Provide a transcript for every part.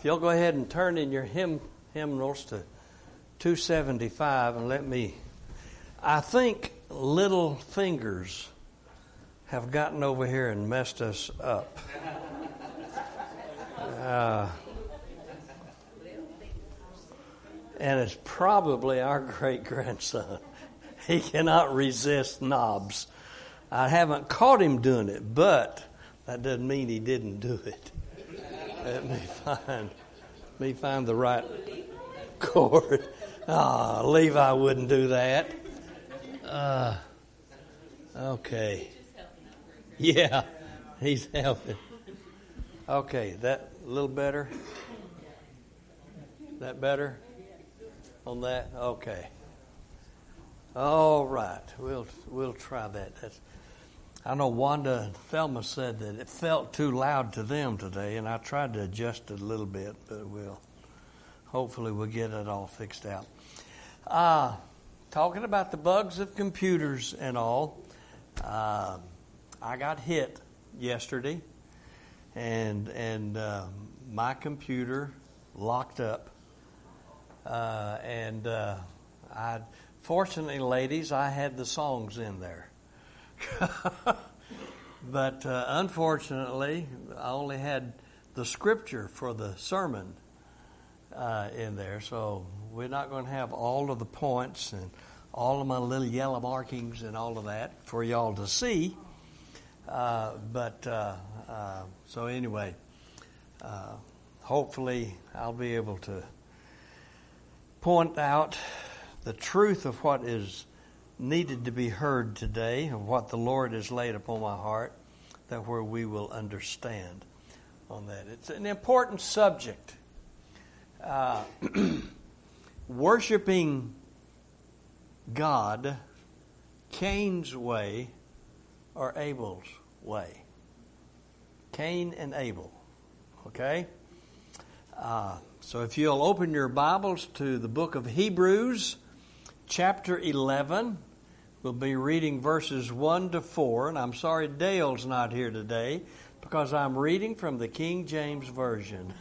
If you'll go ahead and turn in your hymnals to 275 and I think little fingers have gotten over here and messed us up. And it's probably our great-grandson. He cannot resist knobs. I haven't caught him doing it, but that doesn't mean he didn't do it. Let me find the right chord. Levi wouldn't do that. Okay. Yeah, he's helping. Okay, that a little better? That better? On that? Okay. All right. We'll try that. I know Wanda and Thelma said that it felt too loud to them today, and I tried to adjust it a little bit, but hopefully we'll get it all fixed out. Talking about the bugs of computers and all, I got hit yesterday, and my computer locked up, fortunately, ladies, I had the songs in there. But unfortunately, I only had the scripture for the sermon in there, so we're not going to have all of the points and all of my little yellow markings and all of that for y'all to see. So anyway, hopefully I'll be able to point out the truth of what is needed to be heard today, of what the Lord has laid upon my heart, that where we will understand on that. It's an important subject. Worshiping God, Cain's way or Abel's way. Cain and Abel. Okay? So if you'll open your Bibles to the book of Hebrews, chapter 11, we'll be reading verses 1 to 4. And I'm sorry Dale's not here today because I'm reading from the King James Version.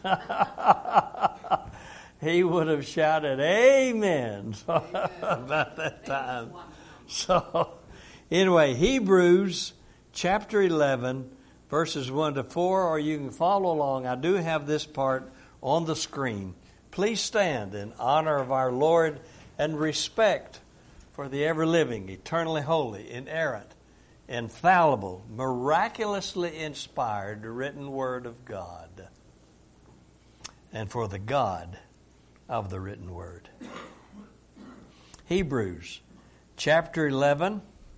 He would have shouted amen about that time. So anyway, Hebrews chapter 11, verses 1 to 4, or you can follow along. I do have this part on the screen. Please stand in honor of our Lord and respect for the ever-living, eternally holy, inerrant, infallible, miraculously inspired, written Word of God, and for the God of the written Word. Hebrews chapter 11,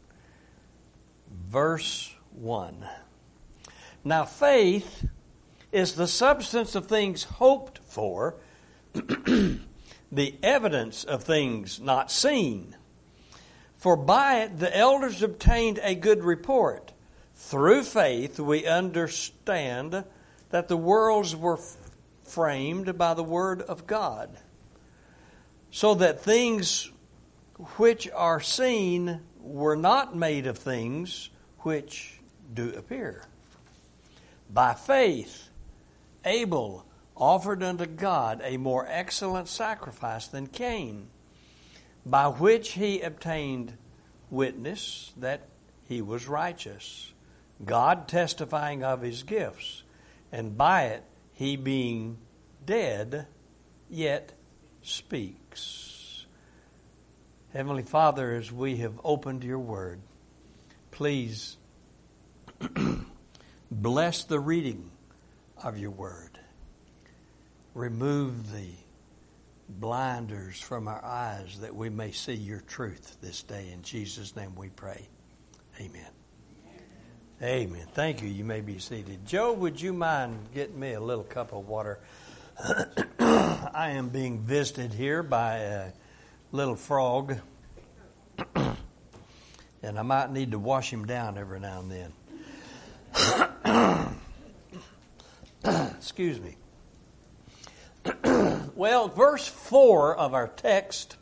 verse 1. Now faith is the substance of things hoped for, the evidence of things not seen. For by it the elders obtained a good report. Through faith we understand that the worlds were framed by the word of God, so that things which are seen were not made of things which do appear. By faith Abel offered unto God a more excellent sacrifice than Cain, by which he obtained witness that he was righteous, God testifying of his gifts, and by it he being dead yet speaks. Heavenly Father, as we have opened your word, please bless the reading of your word. Remove the blinders from our eyes that we may see your truth this day. In Jesus' name we pray. Amen. Amen. Thank you. You may be seated. Joe, would you mind getting me a little cup of water? I am being visited here by a little frog, and I might need to wash him down every now and then. Excuse me. Well, verse 4 of our text,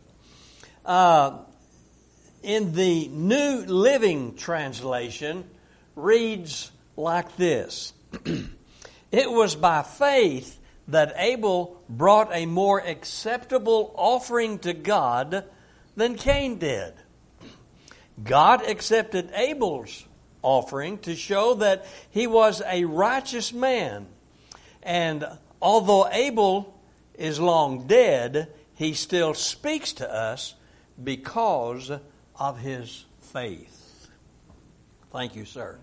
in the New Living Translation, reads like this. It was by faith that Abel brought a more acceptable offering to God than Cain did. God accepted Abel's offering to show that he was a righteous man. And although Abel is long dead, he still speaks to us because of his faith. Thank you, sir.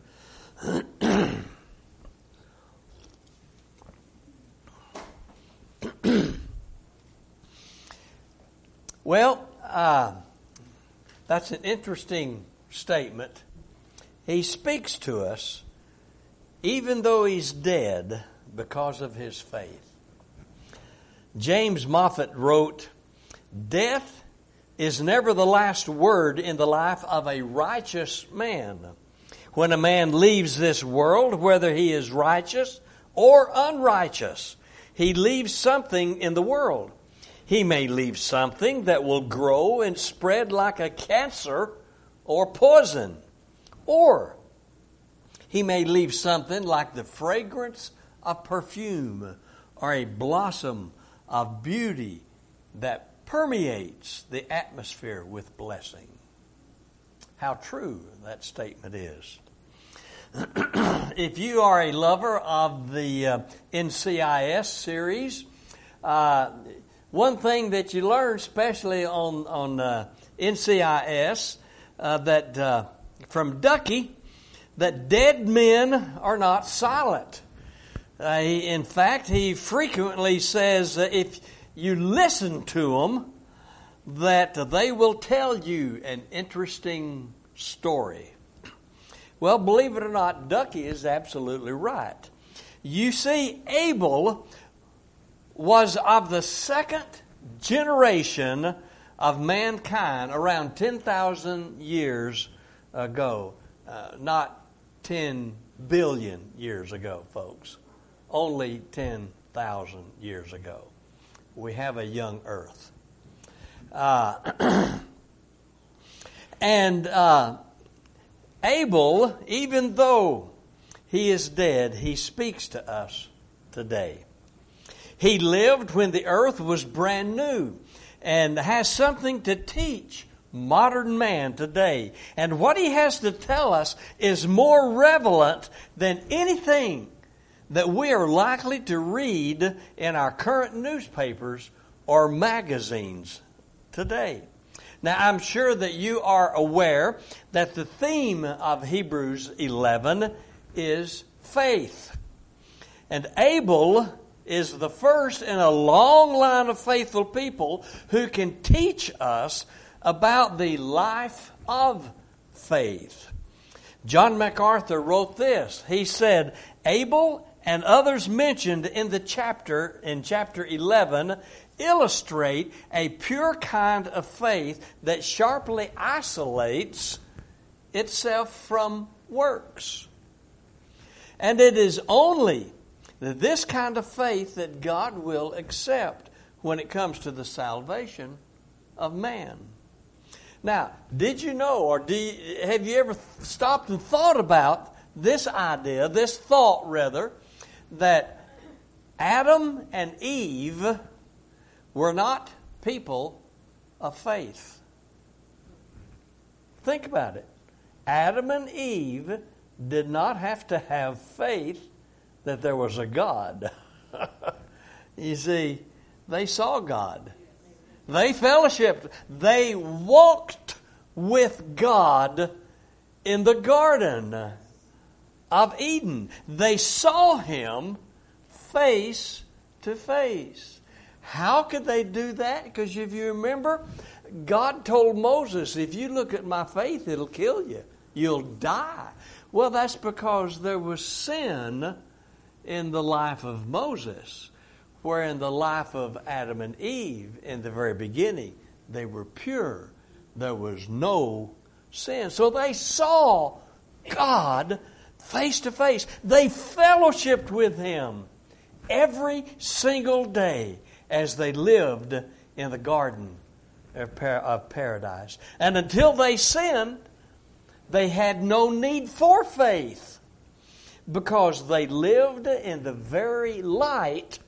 Well, that's an interesting statement. He speaks to us even though he's dead because of his faith. James Moffat wrote, "Death is never the last word in the life of a righteous man. When a man leaves this world, whether he is righteous or unrighteous, he leaves something in the world. He may leave something that will grow and spread like a cancer or poison. Or he may leave something like the fragrance of perfume or a blossom of beauty that permeates the atmosphere with blessing." How true that statement is. If you are a lover of the NCIS series, one thing that you learn, especially on NCIS, that from Ducky, that dead men are not silent. In fact, he frequently says if you listen to them, that they will tell you an interesting story. Well, believe it or not, Ducky is absolutely right. You see, Abel was of the second generation of mankind around 10,000 years ago. Not 10 billion years ago, folks. Only 10,000 years ago. We have a young earth. And Abel, even though he is dead, he speaks to us today. He lived when the earth was brand new and has something to teach modern man today. And what he has to tell us is more relevant than anything that we are likely to read in our current newspapers or magazines today. Now, I'm sure that you are aware that the theme of Hebrews 11 is faith. And Abel is the first in a long line of faithful people who can teach us about the life of faith. John MacArthur wrote this. He said, "Abel and others mentioned in chapter 11 illustrate a pure kind of faith that sharply isolates itself from works. And it is only this kind of faith that God will accept when it comes to the salvation of man." Now, did you know, or have you ever stopped and thought about this idea, this thought rather, that Adam and Eve were not people of faith? Think about it. Adam and Eve did not have to have faith that there was a God. You see, they saw God. They fellowshiped. They walked with God in the Garden of Eden. They saw Him face to face. How could they do that? Because if you remember, God told Moses, if you look at my face, it'll kill you. You'll die. Well, that's because there was sin in the life of Moses, where in the life of Adam and Eve, in the very beginning, they were pure. There was no sin. So they saw God face to face. They fellowshiped with Him every single day as they lived in the Garden of Paradise. And until they sinned, they had no need for faith, because they lived in the very light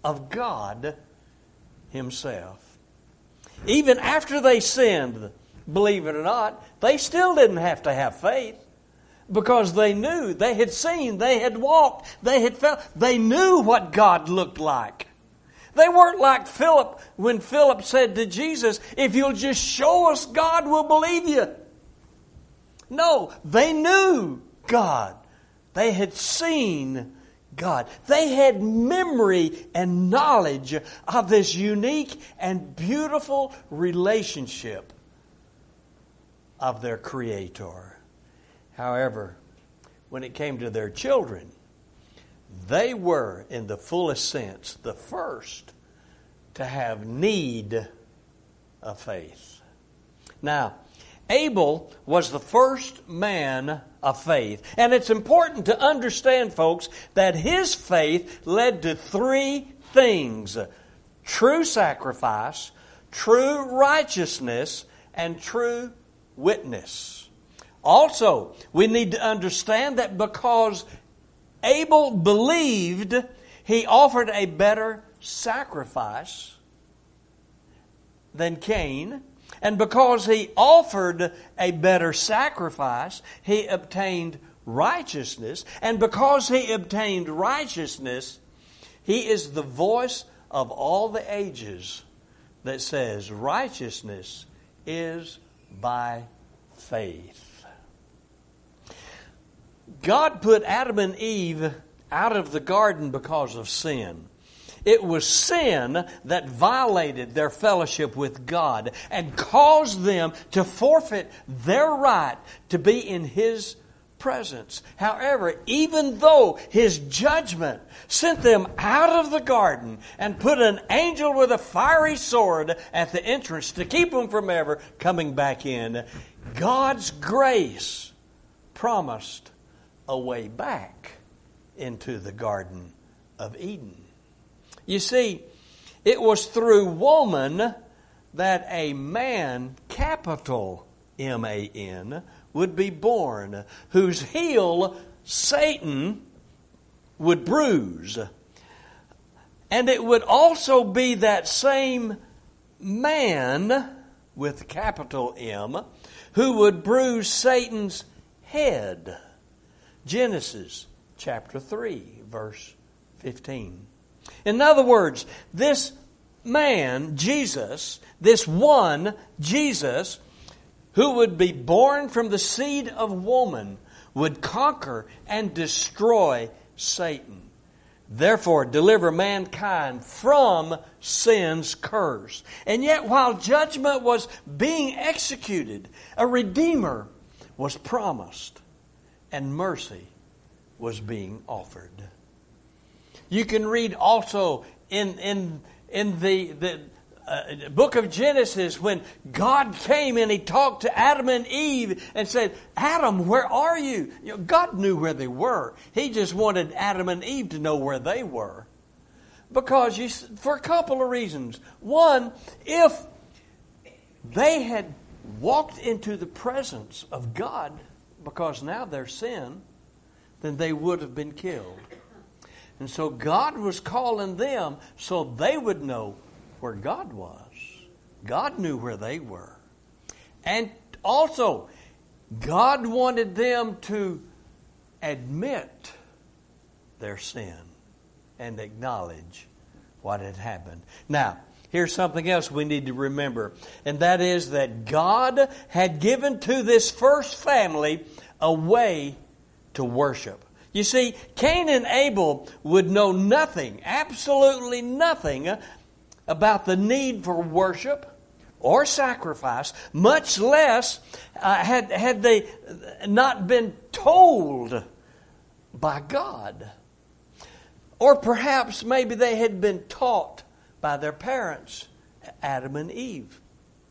of God Himself. Even after they sinned, believe it or not, they still didn't have to have faith, because they knew, they had seen, they had walked, they had felt, they knew what God looked like. They weren't like Philip when Philip said to Jesus, "If you'll just show us God, we'll believe you." No, they knew God. They had seen God. They had memory and knowledge of this unique and beautiful relationship of their Creator. However, when it came to their children, they were, in the fullest sense, the first to have need of faith. Now, Abel was the first man of faith. And it's important to understand, folks, that his faith led to three things: true sacrifice, true righteousness, and true witness. Also, we need to understand that because Abel believed, he offered a better sacrifice than Cain. And because he offered a better sacrifice, he obtained righteousness. And because he obtained righteousness, he is the voice of all the ages that says righteousness is by faith. God put Adam and Eve out of the garden because of sin. It was sin that violated their fellowship with God and caused them to forfeit their right to be in His presence. However, even though His judgment sent them out of the garden and put an angel with a fiery sword at the entrance to keep them from ever coming back in, God's grace promised a way back into the Garden of Eden. You see, it was through woman that a man, capital M-A-N, would be born, whose heel Satan would bruise. And it would also be that same man, with capital M, who would bruise Satan's head. Genesis chapter 3, verse 15. In other words, this man, Jesus, this one, Jesus, who would be born from the seed of woman, would conquer and destroy Satan. Therefore, deliver mankind from sin's curse. And yet, while judgment was being executed, a Redeemer was promised, and mercy was being offered. You can read also in the book of Genesis when God came and He talked to Adam and Eve and said, "Adam, where are you?" God knew where they were. He just wanted Adam and Eve to know where they were. Because for a couple of reasons. One, if they had walked into the presence of God, because now they're sin, then they would have been killed. And so God was calling them so they would know where God was. God knew where they were. And also, God wanted them to admit their sin and acknowledge what had happened. Now, here's something else we need to remember, and that is that God had given to this first family a way to worship. You see, Cain and Abel would know nothing, absolutely nothing, about the need for worship or sacrifice, much less had they not been told by God. Or perhaps maybe they had been taught by their parents, Adam and Eve.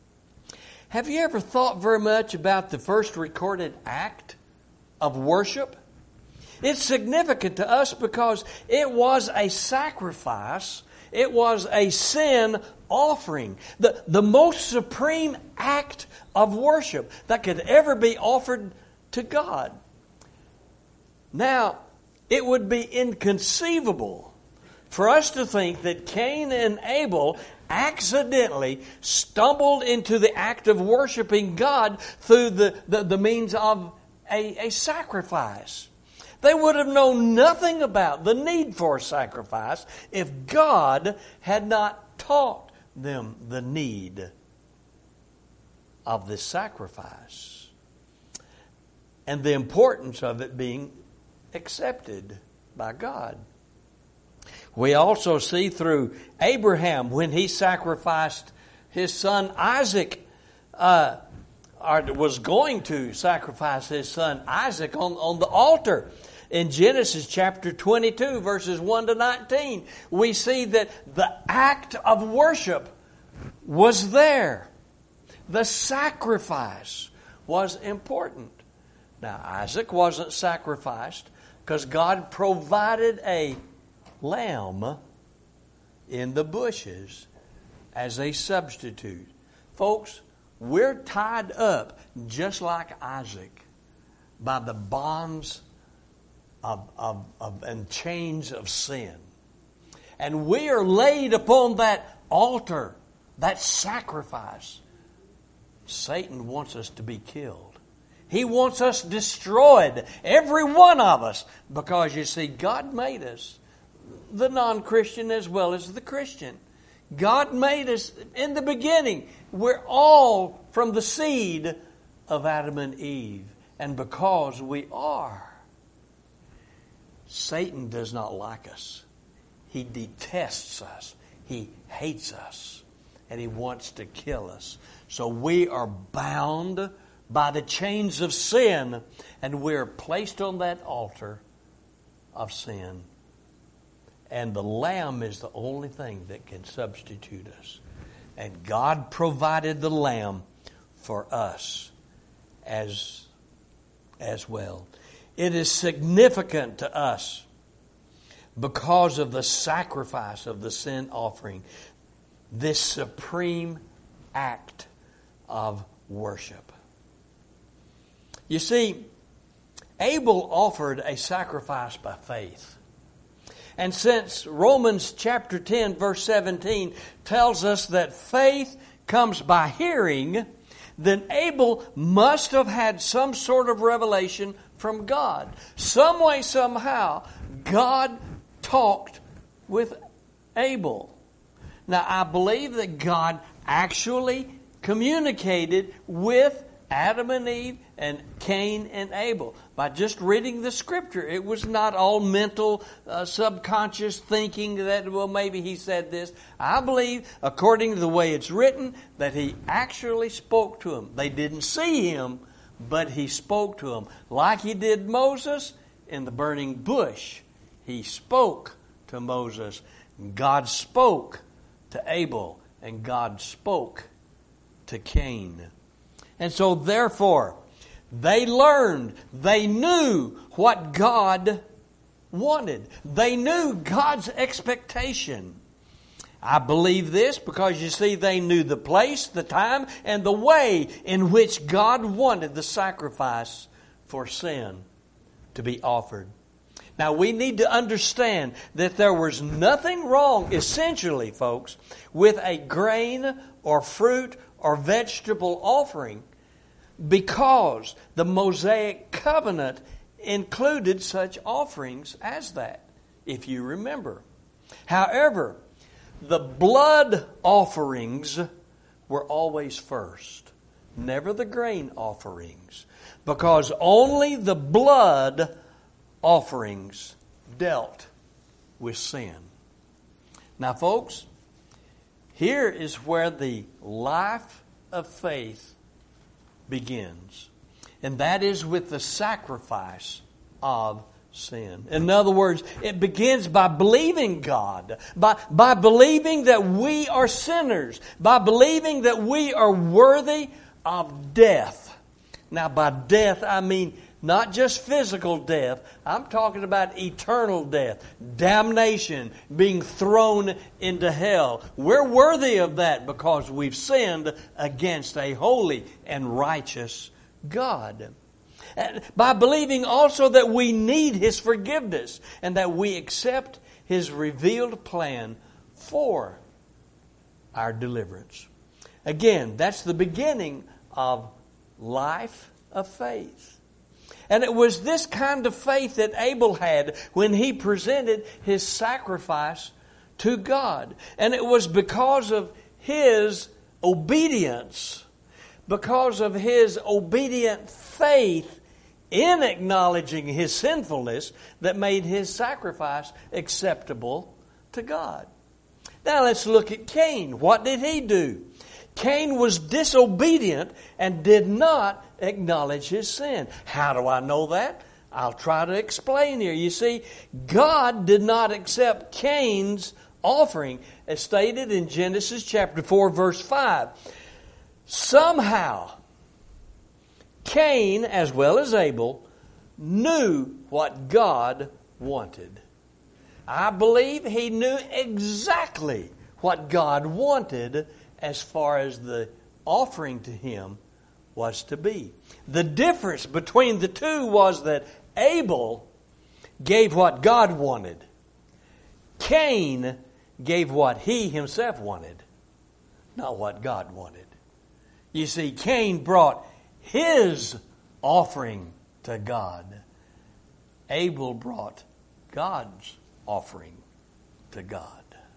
Have you ever thought very much about the first recorded act of worship? It's significant to us because it was a sacrifice. It was a sin offering. The most supreme act of worship that could ever be offered to God. Now, it would be inconceivable for us to think that Cain and Abel accidentally stumbled into the act of worshiping God through the means of a sacrifice. They would have known nothing about the need for sacrifice if God had not taught them the need of this sacrifice and the importance of it being accepted by God. We also see through Abraham, when he sacrificed his son Isaac, or was going to sacrifice his son Isaac on the altar. In Genesis chapter 22, verses 1 to 19, we see that the act of worship was there. The sacrifice was important. Now, Isaac wasn't sacrificed because God provided a lamb in the bushes as a substitute. Folks, we're tied up just like Isaac by the bonds and chains of sin. And we are laid upon that altar, that sacrifice. Satan wants us to be killed. He wants us destroyed, every one of us, because you see, God made us, the non-Christian as well as the Christian. God made us in the beginning. We're all from the seed of Adam and Eve. And because we are, Satan does not like us. He detests us. He hates us. And he wants to kill us. So we are bound by the chains of sin, and we are placed on that altar of sin. And the lamb is the only thing that can substitute us. And God provided the lamb for us as well. It is significant to us because of the sacrifice of the sin offering, this supreme act of worship. You see, Abel offered a sacrifice by faith. And since Romans chapter 10, verse 17 tells us that faith comes by hearing, then Abel must have had some sort of revelation from God. Some way, somehow, God talked with Abel. Now, I believe that God actually communicated with Adam and Eve and Cain and Abel by just reading the Scripture. It was not all mental, subconscious thinking that, well, maybe he said this. I believe, according to the way it's written, that he actually spoke to them. They didn't see him, but he spoke to them. Like he did Moses in the burning bush. He spoke to Moses. God spoke to Abel, and God spoke to Cain. And so therefore, they learned, they knew what God wanted. They knew God's expectation. I believe this because you see, they knew the place, the time, and the way in which God wanted the sacrifice for sin to be offered. Now, we need to understand that there was nothing wrong, essentially, folks, with a grain or fruit or vegetable offering, because the Mosaic covenant included such offerings as that, if you remember. However, the blood offerings were always first, never the grain offerings, because only the blood offerings dealt with sin. Now, folks, here is where the life of faith begins. And that is with the sacrifice of sin. In other words, it begins by believing God, by believing that we are sinners, by believing that we are worthy of death. Now, by death, I mean not just physical death. I'm talking about eternal death, damnation, being thrown into hell. We're worthy of that because we've sinned against a holy and righteous God. And by believing also that we need His forgiveness and that we accept His revealed plan for our deliverance. Again, that's the beginning of life of faith. And it was this kind of faith that Abel had when he presented his sacrifice to God. And it was because of his obedience, because of his obedient faith in acknowledging his sinfulness, that made his sacrifice acceptable to God. Now let's look at Cain. What did he do? Cain was disobedient and did not acknowledge his sin. How do I know that? I'll try to explain here. You see, God did not accept Cain's offering, as stated in Genesis chapter 4, verse 5. Somehow, Cain, as well as Abel, knew what God wanted. I believe he knew exactly what God wanted as far as the offering to him was to be. The difference between the two was that Abel gave what God wanted. Cain gave what he himself wanted, not what God wanted. You see, Cain brought his offering to God. Abel brought God's offering to God.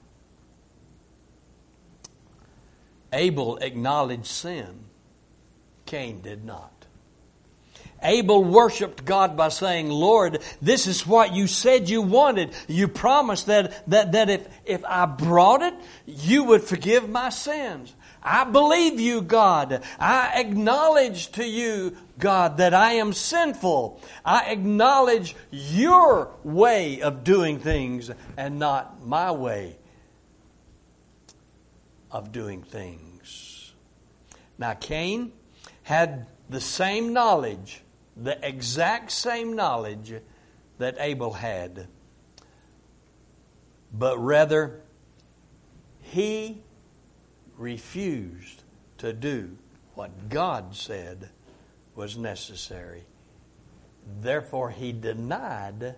Abel acknowledged sin. Cain did not. Abel worshiped God by saying, Lord, this is what you said you wanted. You promised that if I brought it, you would forgive my sins. I believe you, God. I acknowledge to you, God, that I am sinful. I acknowledge your way of doing things and not my way of doing things. Now, Cain had the same knowledge, the exact same knowledge that Abel had. But rather, he refused to do what God said was necessary. Therefore, he denied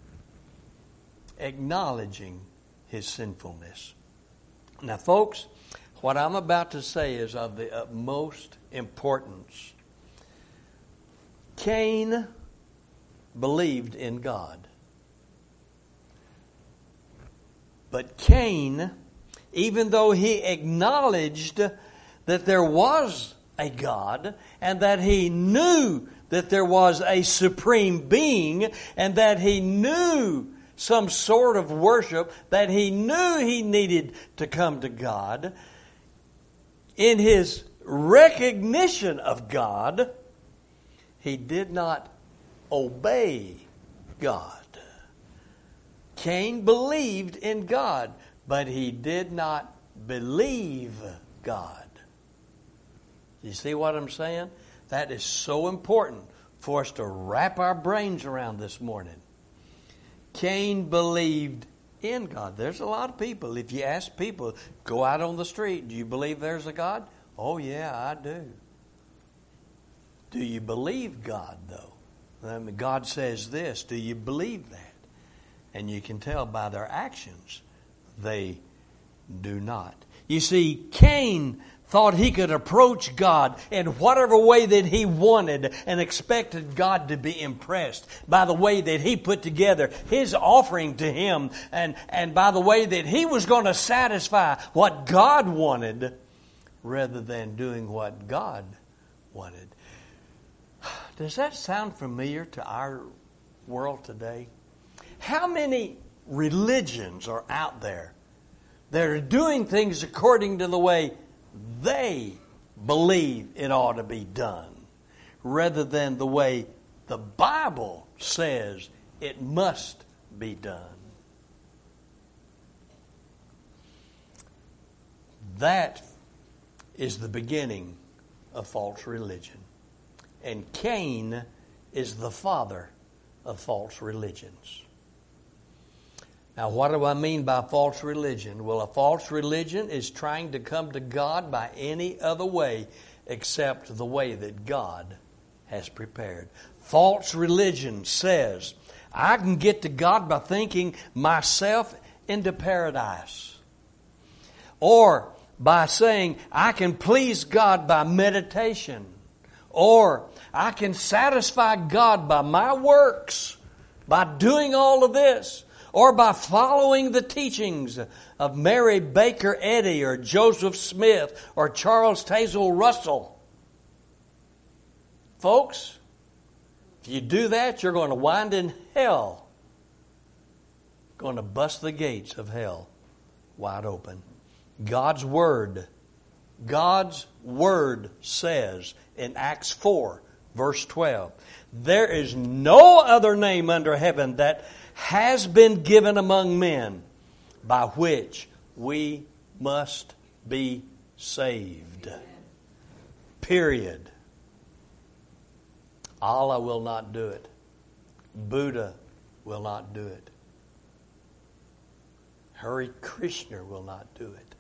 acknowledging his sinfulness. Now, folks, what I'm about to say is of the utmost importance. Cain believed in God. But Cain, even though he acknowledged that there was a God and that he knew that there was a supreme being and that he knew some sort of worship, that he knew he needed to come to God, in his recognition of God, he did not obey God. Cain believed in God, but he did not believe God. You see what I'm saying? That is so important for us to wrap our brains around this morning. Cain believed in God. There's a lot of people, if you ask people, go out on the street, do you believe there's a God? Oh yeah, I do. Do you believe God, though? I mean, God says this. Do you believe that? And you can tell by their actions, they do not. You see, Cain thought he could approach God in whatever way that he wanted and expected God to be impressed by the way that he put together his offering to him and by the way that he was going to satisfy what God wanted rather than doing what God wanted. Does that sound familiar to our world today? How many religions are out there that are doing things according to the way they believe it ought to be done, rather than the way the Bible says it must be done? That is the beginning of false religion. And Cain is the father of false religions. Now, what do I mean by false religion? Well, a false religion is trying to come to God by any other way except the way that God has prepared. False religion says, I can get to God by thinking myself into paradise. Or by saying I can please God by meditation. Or I can satisfy God by my works, by doing all of this. Or by following the teachings of Mary Baker Eddy or Joseph Smith or Charles Tazel Russell. Folks, if you do that, you're going to wind in hell. Going to bust the gates of hell wide open. God's Word says in Acts 4, verse 12, there is no other name under heaven that has been given among men by which we must be saved. Period. Allah will not do it. Buddha will not do it. Hare Krishna will not do it.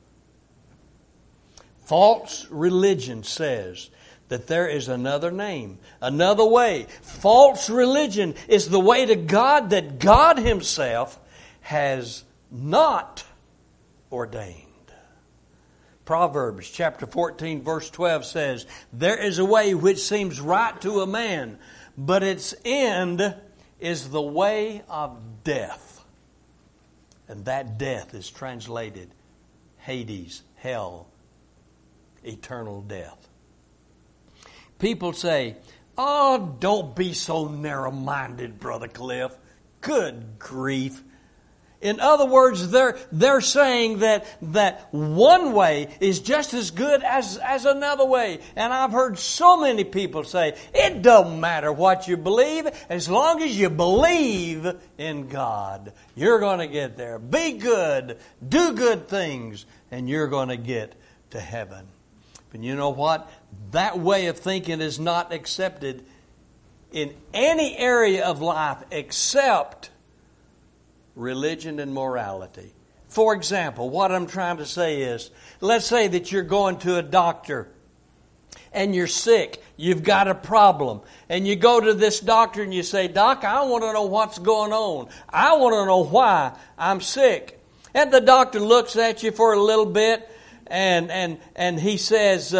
False religion says that there is another name, another way. False religion is the way to God that God Himself has not ordained. Proverbs chapter 14 verse 12 says, there is a way which seems right to a man, but its end is the way of death. And that death is translated Hades, hell, eternal death. People say, oh, don't be so narrow-minded, Brother Cliff. Good grief. In other words, they're saying that one way is just as good as another way. And I've heard so many people say, it don't matter what you believe, as long as you believe in God, you're going to get there. Be good, do good things, and you're going to get to heaven. But you know what? That way of thinking is not accepted in any area of life except religion and morality. For example, what I'm trying to say is, let's say that you're going to a doctor and you're sick, you've got a problem, and you go to this doctor and you say, Doc, I want to know what's going on. I want to know why I'm sick. And the doctor looks at you for a little bit and he says,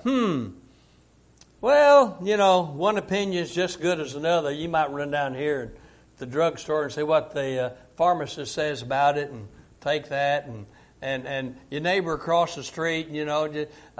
well, you know, one opinion is just good as another. You might run down here at the drugstore and see what the pharmacist says about it and take that. And your neighbor across the street, you know,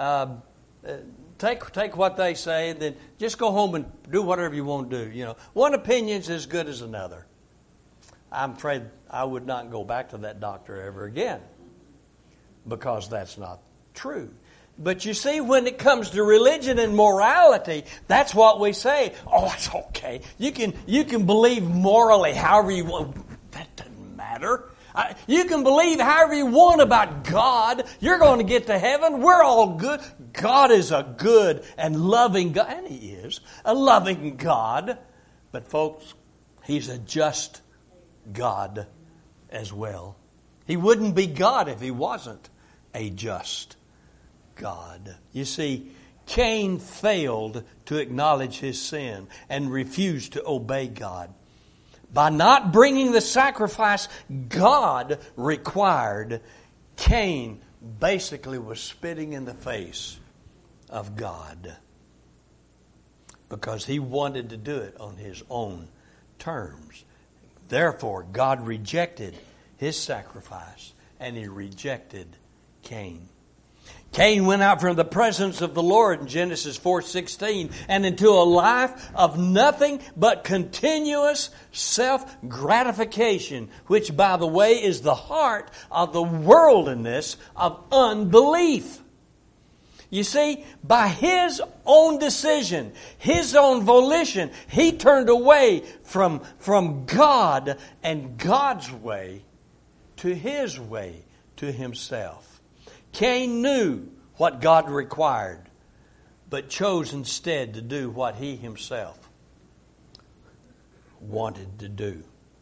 take what they say and then just go home and do whatever you want to do. You know, one opinion is as good as another. I'm afraid I would not go back to that doctor ever again because that's not true. But you see, when it comes to religion and morality, that's what we say. Oh, it's okay. You can believe morally however you want. That doesn't matter. You can believe however you want about God. You're going to get to heaven. We're all good. God is a good and loving God. And He is a loving God. But folks, He's a just God as well. He wouldn't be God if He wasn't a just God. You see, Cain failed to acknowledge his sin and refused to obey God. By not bringing the sacrifice God required, Cain basically was spitting in the face of God because he wanted to do it on his own terms. Therefore, God rejected his sacrifice and He rejected Cain. Cain went out from the presence of the Lord in Genesis 4:16 and into a life of nothing but continuous self-gratification, which, by the way, is the heart of the worldliness of unbelief. You see, by his own decision, his own volition, he turned away from God and God's way to his way, to himself. Cain knew what God required, but chose instead to do what he himself wanted to do.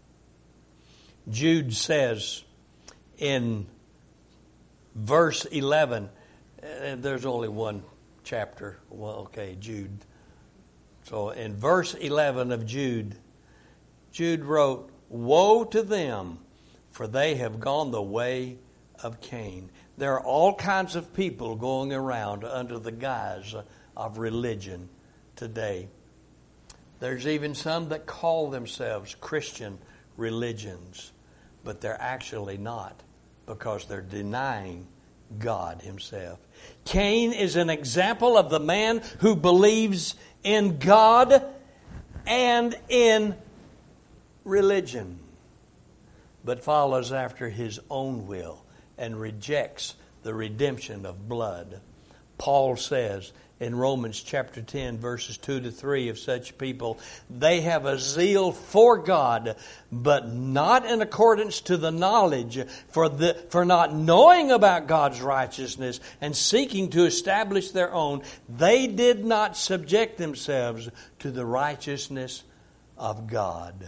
Jude says in verse 11, there's only one chapter. Well, okay, Jude. So in verse 11 of Jude, Jude wrote, "Woe to them, for they have gone the way of Cain." There are all kinds of people going around under the guise of religion today. There's even some that call themselves Christian religions, but they're actually not, because they're denying God Himself. Cain is an example of the man who believes in God and in religion, but follows after his own will and rejects the redemption of blood. Paul says in Romans chapter 10, verses 2 to 3 of such people, "They have a zeal for God, but not in accordance to the knowledge, for not knowing about God's righteousness and seeking to establish their own, they did not subject themselves to the righteousness of God."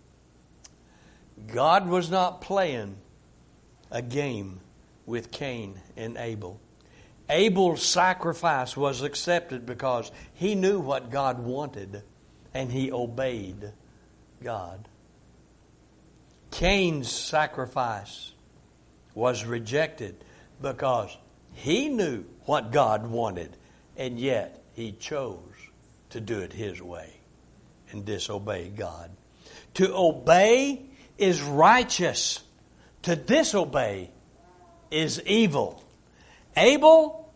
God was not playing a game with Cain and Abel. Abel's sacrifice was accepted because he knew what God wanted and he obeyed God. Cain's sacrifice was rejected because he knew what God wanted, and yet he chose to do it his way and disobey God. To obey is righteous. To disobey is evil. Abel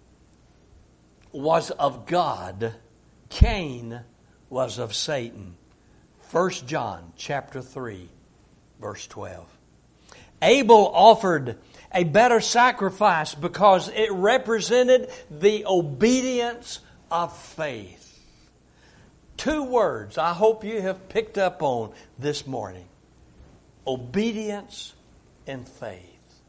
was of God. Cain was of Satan. 1 John chapter 3, verse 12. Abel offered a better sacrifice because it represented the obedience of faith. Two words I hope you have picked up on this morning: obedience and faith.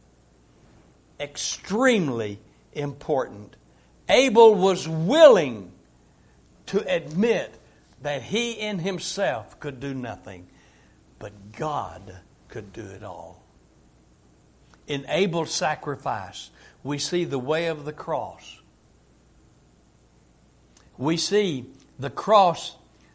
Extremely important. Abel was willing to admit that he in himself could do nothing, but God could do it all. In Abel's sacrifice, we see the way of the cross. We see the cross.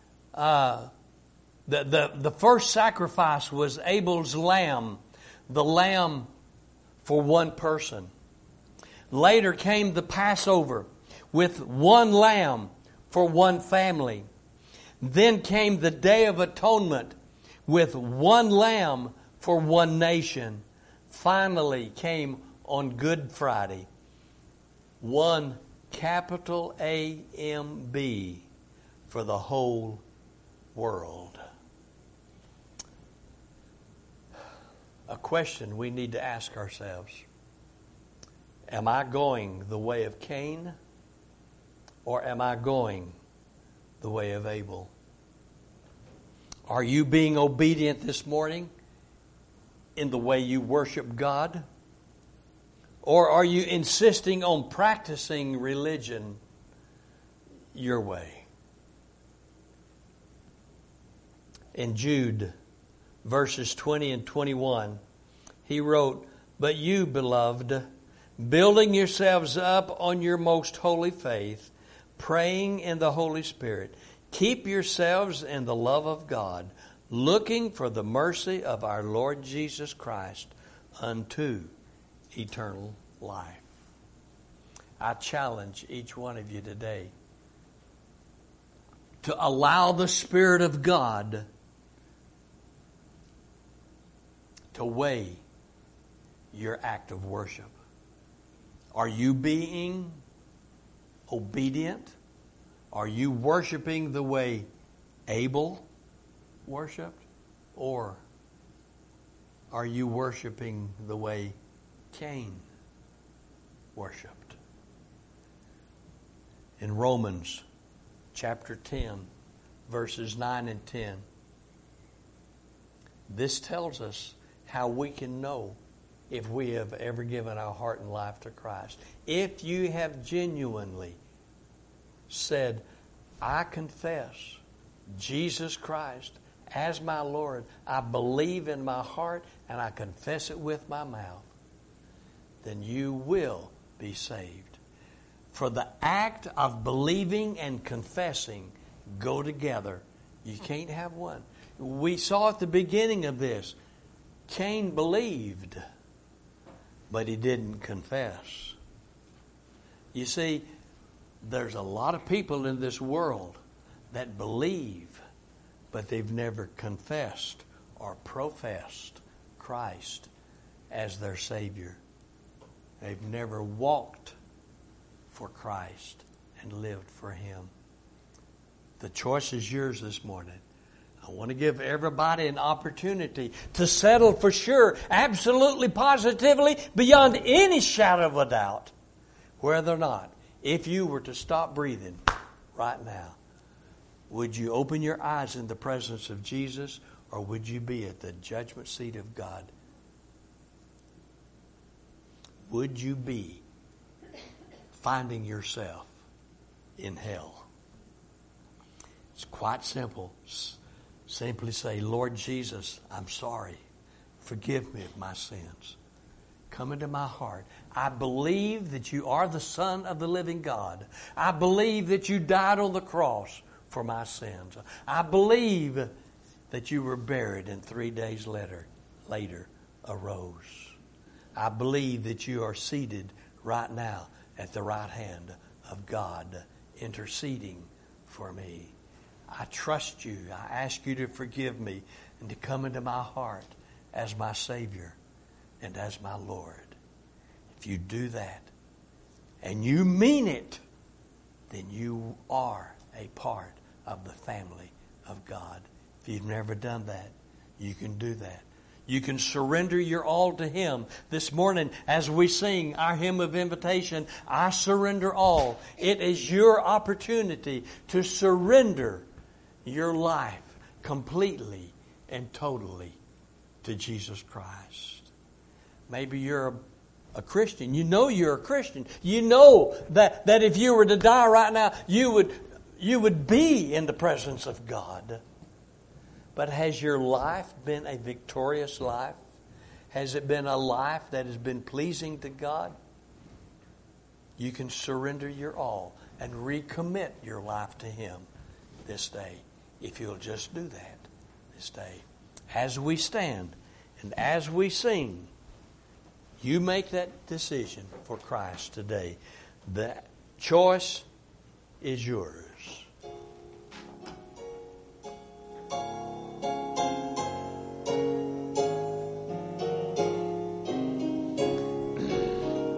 The first sacrifice was Abel's lamb, the lamb for one person. Later came the Passover with one lamb for one family. Then came the Day of Atonement with one lamb for one nation. Finally came on Good Friday, one capital AMB for the whole world. A question we need to ask ourselves: am I going the way of Cain, or am I going the way of Abel? Are you being obedient this morning in the way you worship God? Or are you insisting on practicing religion your way? In Jude, verses 20 and 21, he wrote, "But you, beloved, building yourselves up on your most holy faith, praying in the Holy Spirit, keep yourselves in the love of God, looking for the mercy of our Lord Jesus Christ unto eternal life." I challenge each one of you today to allow the Spirit of God to weigh your act of worship. Are you being obedient? Are you worshiping the way Abel worshiped? Or are you worshiping the way Cain worshiped? In Romans chapter 10, verses 9 and 10, this tells us how we can know if we have ever given our heart and life to Christ. If you have genuinely said, "I confess Jesus Christ as my Lord, I believe in my heart and I confess it with my mouth," then you will be saved. For the act of believing and confessing go together. You can't have one. We saw at the beginning of this, Cain believed, but he didn't confess. You see, there's a lot of people in this world that believe, but they've never confessed or professed Christ as their Savior. They've never walked for Christ and lived for Him. The choice is yours this morning. I want to give everybody an opportunity to settle for sure, absolutely, positively, beyond any shadow of a doubt, whether or not, if you were to stop breathing right now, would you open your eyes in the presence of Jesus, or would you be at the judgment seat of God? Would you be finding yourself in hell? It's quite simple. Simply say, Lord Jesus, I'm sorry. Forgive me of my sins. Come into my heart. I believe that you are the Son of the living God. I believe that you died on the cross for my sins. I believe that you were buried and 3 days later arose. I believe that you are seated right now at the right hand of God, interceding for me. I trust you. I ask you to forgive me and to come into my heart as my Savior and as my Lord. If you do that and you mean it, then you are a part of the family of God. If you've never done that, you can do that. You can surrender your all to Him. This morning, as we sing our hymn of invitation, I surrender all. It is your opportunity to surrender your life completely and totally to Jesus Christ. Maybe you're a Christian. You know you're a Christian. You know that if you were to die right now, you would be in the presence of God. But has your life been a victorious life? Has it been a life that has been pleasing to God? You can surrender your all and recommit your life to Him this day, if you'll just do that this day. As we stand and as we sing, you make that decision for Christ today. The choice is yours.